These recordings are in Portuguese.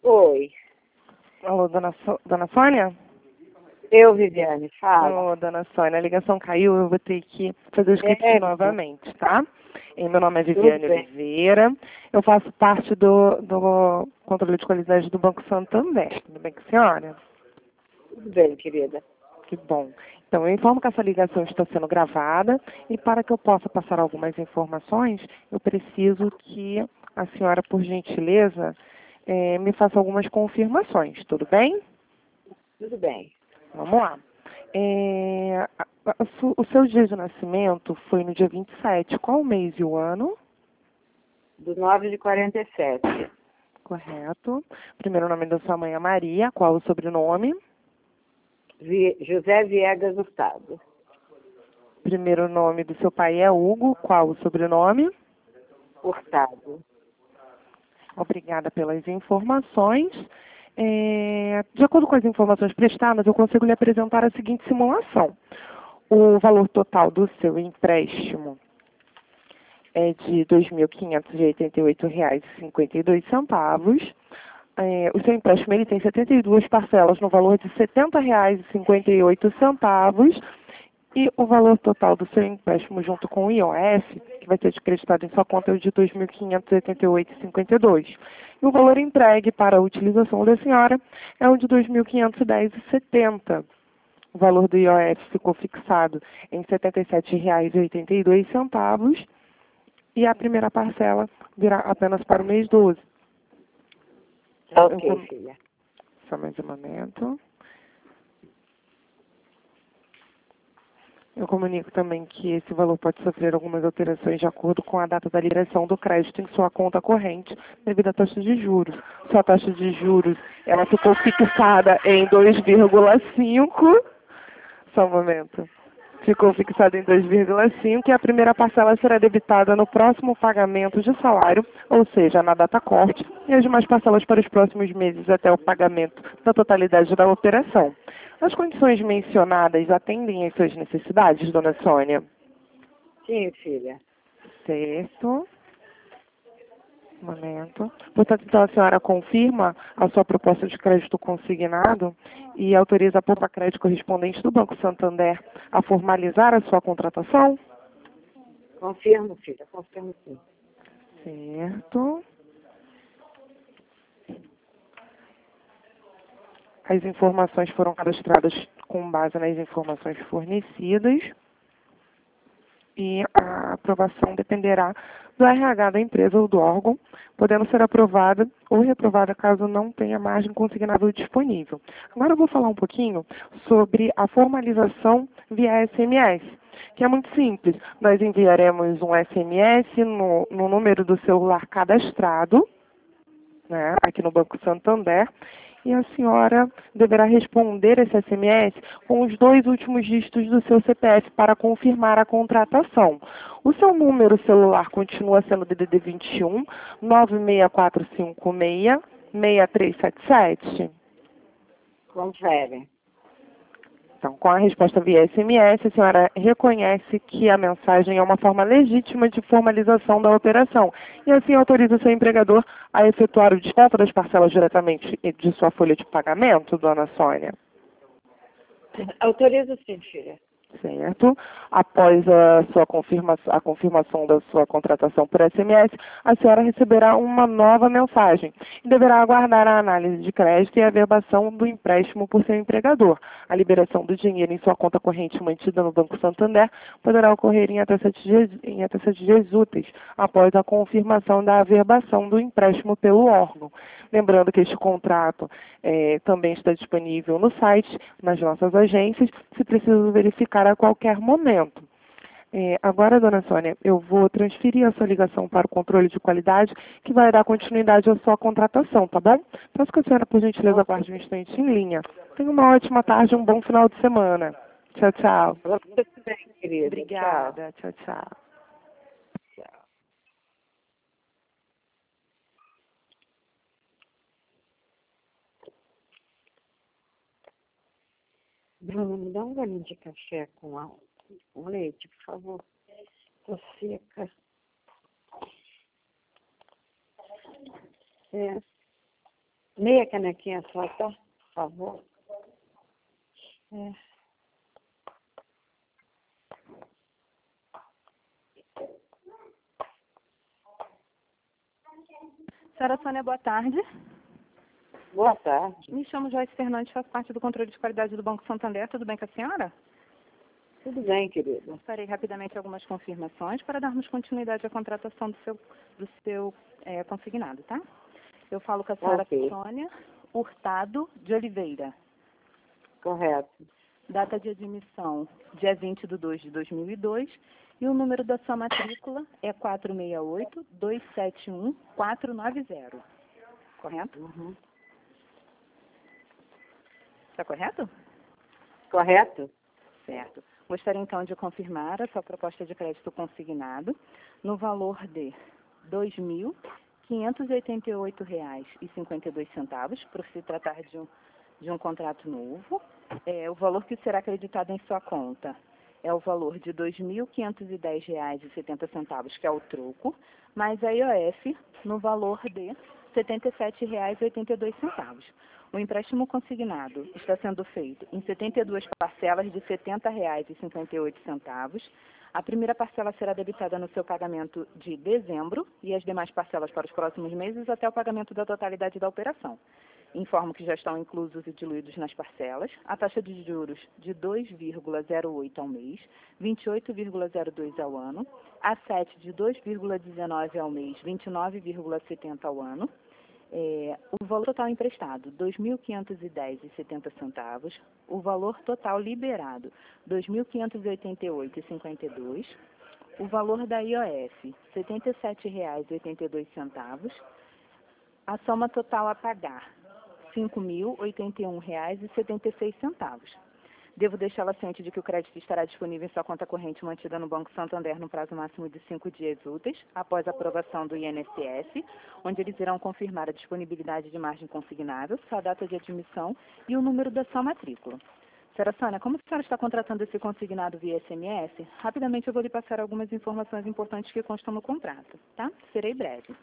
Oi, Alô, dona Sônia? eu, Viviane, fala. Ô, dona Sônia, a ligação caiu, eu vou ter que fazer o script novamente, tá? Meu nome é Tudo Viviane bem. Oliveira, eu faço parte do controle de qualidade do Banco Santander. Tudo bem com a senhora? Tudo bem, querida. Que bom. Então, eu informo que essa ligação está sendo gravada e para que eu possa passar algumas informações, eu preciso que a senhora, por gentileza, me faça algumas confirmações, tudo bem? Tudo bem. Vamos lá. O seu dia de nascimento foi no dia 27. Qual o mês e o ano? Do 9 de 47. Correto. Primeiro nome da sua mãe é Maria. Qual o sobrenome? José Viegas Hurtado. Primeiro nome do seu pai é Hugo. Qual o sobrenome? Hurtado. Obrigada pelas informações. De acordo com as informações prestadas, eu consigo lhe apresentar a seguinte simulação. O valor total do seu empréstimo é de R$ 2.588,52. O seu empréstimo ele tem 72 parcelas no valor de R$ 70,58. E o valor total do seu empréstimo junto com o IOF, que vai ser descreditado em sua conta, é o de R$ 2.588,52. E o valor entregue para a utilização da senhora é o de R$ 2.510,70. O valor do IOF ficou fixado em R$ 77,82 e a primeira parcela virá apenas para o mês 12. Ok, filha. Só mais um momento. Eu comunico também que esse valor pode sofrer algumas alterações de acordo com a data da liberação do crédito em sua conta corrente, devido à taxa de juros. Sua taxa de juros, ela ficou fixada em 2,5. Só um momento. Ficou fixada em 2,5 e a primeira parcela será debitada no próximo pagamento de salário, ou seja, na data corte, e as demais parcelas para os próximos meses até o pagamento da totalidade da operação. As condições mencionadas atendem às suas necessidades, dona Sônia? Sim, filha. Certo. Um momento. Portanto, então a senhora confirma a sua proposta de crédito consignado e autoriza a Poupa Crédito correspondente do Banco Santander a formalizar a sua contratação? Confirmo, filha. Confirmo sim. Certo. As informações foram cadastradas com base nas informações fornecidas e a aprovação dependerá do RH da empresa ou do órgão, podendo ser aprovada ou reprovada caso não tenha margem consignável disponível. Agora eu vou falar um pouquinho sobre a formalização via SMS, que é muito simples. Nós enviaremos um SMS no número do celular cadastrado, né, aqui no Banco Santander, e a senhora deverá responder esse SMS com os 2 últimos dígitos do seu CPF para confirmar a contratação. O seu número celular continua sendo DDD 21 96456 6377. Confere. Então, com a resposta via SMS, a senhora reconhece que a mensagem é uma forma legítima de formalização da operação e assim autoriza o seu empregador a efetuar o desconto das parcelas diretamente de sua folha de pagamento, dona Sônia? Autorizo sim, filha. Certo. Após a confirmação da sua contratação por SMS, a senhora receberá uma nova mensagem e deverá aguardar a análise de crédito e a averbação do empréstimo por seu empregador. A liberação do dinheiro em sua conta corrente mantida no Banco Santander poderá ocorrer em até 7 dias úteis, após a confirmação da averbação do empréstimo pelo órgão. Lembrando que este contrato também está disponível no site, nas nossas agências, se preciso verificar a qualquer momento. Agora, dona Sônia, eu vou transferir a sua ligação para o controle de qualidade, que vai dar continuidade à sua contratação, tá bom? Peço que a senhora, por gentileza, aguarde um instante em linha. Tenha uma ótima tarde e um bom final de semana. Tchau, tchau. Você também, querida. Obrigada. Tchau, tchau. Tchau. Bruno, me dá um golinho de café com leite, por favor. Tô seca. Meia canequinha só, tá? Por favor. É. Senhora Sônia, boa tarde. Boa tarde. Me chamo Joyce Fernandes, faço parte do controle de qualidade do Banco Santander. Tudo bem com a senhora? Tudo bem, querida. Farei rapidamente algumas confirmações para darmos continuidade à contratação do seu consignado, tá? Eu falo com a senhora Ok. Sônia Hurtado de Oliveira. Correto. Data de admissão, dia 20 de 2 de 2002. E o número da sua matrícula é 468-271-490. Correto? Uhum. Está correto? Correto? Certo. Gostaria então de confirmar a sua proposta de crédito consignado no valor de R$ 2.588,52, por se tratar de um contrato novo. O valor que será acreditado em sua conta é o valor de R$ 2.510,70, que é o troco, mais a IOF no valor de R$ 77,82. O empréstimo consignado está sendo feito em 72 parcelas de R$ 70,58. A primeira parcela será debitada no seu pagamento de dezembro e as demais parcelas para os próximos meses até o pagamento da totalidade da operação. Informo que já estão inclusos e diluídos nas parcelas a taxa de juros de 2,08 ao mês, 28,02 ao ano, a 7 de 2,19 ao mês, 29,70 ao ano. O valor total emprestado, R$ 2.510,70. O valor total liberado, R$ 2.588,52. O valor da IOF, R$ 77,82. A soma total a pagar, R$ 5.081,76. Devo deixá-la ciente de que o crédito estará disponível em sua conta corrente mantida no Banco Santander no prazo máximo de 5 dias úteis, após a aprovação do INSS, onde eles irão confirmar a disponibilidade de margem consignada, sua data de admissão e o número da sua matrícula. Senhora Sônia, como a senhora está contratando esse consignado via SMS, rapidamente eu vou lhe passar algumas informações importantes que constam no contrato, tá? Serei breve.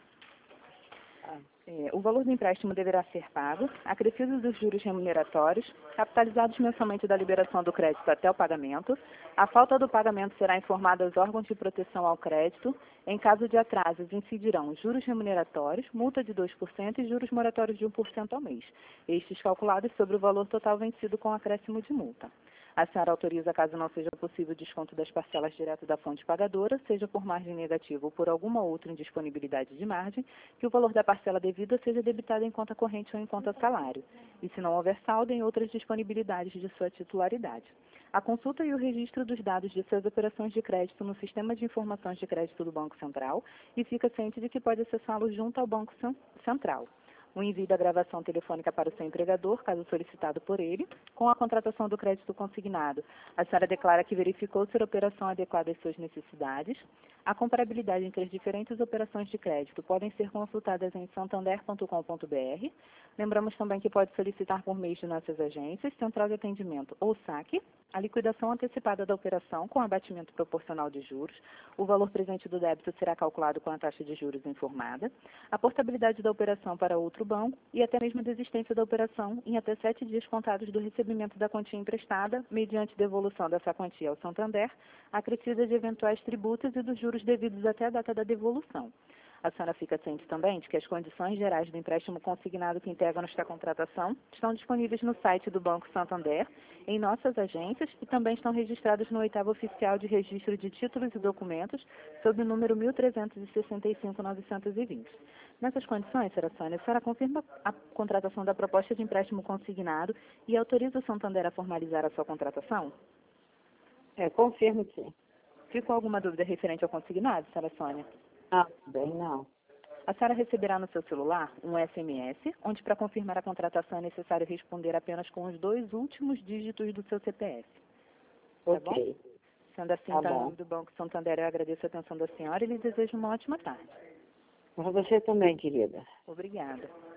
O valor do empréstimo deverá ser pago, acrescidos dos juros remuneratórios, capitalizados mensalmente da liberação do crédito até o pagamento. A falta do pagamento será informada aos órgãos de proteção ao crédito. Em caso de atrasos, incidirão juros remuneratórios, multa de 2% e juros moratórios de 1% ao mês, estes calculados sobre o valor total vencido com acréscimo de multa. A senhora autoriza, caso não seja possível o desconto das parcelas direto da fonte pagadora, seja por margem negativa ou por alguma outra indisponibilidade de margem, que o valor da parcela devida seja debitado em conta corrente ou em conta salário, e se não houver saldo, em outras disponibilidades de sua titularidade. A consulta e o registro dos dados de suas operações de crédito no Sistema de Informações de Crédito do Banco Central e fica ciente de que pode acessá-lo junto ao Banco Central. O envio da gravação telefônica para o seu empregador, caso solicitado por ele. Com a contratação do crédito consignado, a senhora declara que verificou ser a operação adequada às suas necessidades. A comparabilidade entre as diferentes operações de crédito podem ser consultadas em santander.com.br. Lembramos também que pode solicitar por meio de nossas agências, central de atendimento ou saque, a liquidação antecipada da operação com abatimento proporcional de juros. O valor presente do débito será calculado com a taxa de juros informada. A portabilidade da operação para outro banco e até mesmo a desistência da operação em até 7 dias contados do recebimento da quantia emprestada, mediante devolução dessa quantia ao Santander, acrescida de eventuais tributos e dos juros devidos até a data da devolução. A senhora fica ciente também de que as condições gerais do empréstimo consignado que integram esta contratação estão disponíveis no site do Banco Santander, em nossas agências e também estão registradas no 8º Oficial de Registro de Títulos e Documentos, sob o número 1365-920. Nessas condições, senhora Sônia, a senhora confirma a contratação da proposta de empréstimo consignado e autoriza o Santander a formalizar a sua contratação? Confirmo sim. Ficou alguma dúvida referente ao consignado, senhora Sônia? Bem, não. A senhora receberá no seu celular um SMS, onde para confirmar a contratação é necessário responder apenas com os 2 últimos dígitos do seu CPF. Tá bom? Ok. Sendo assim, Tá em bom. nome do Banco Santander, eu agradeço a atenção da senhora e lhe desejo uma ótima tarde. Para você também, querida. Obrigada.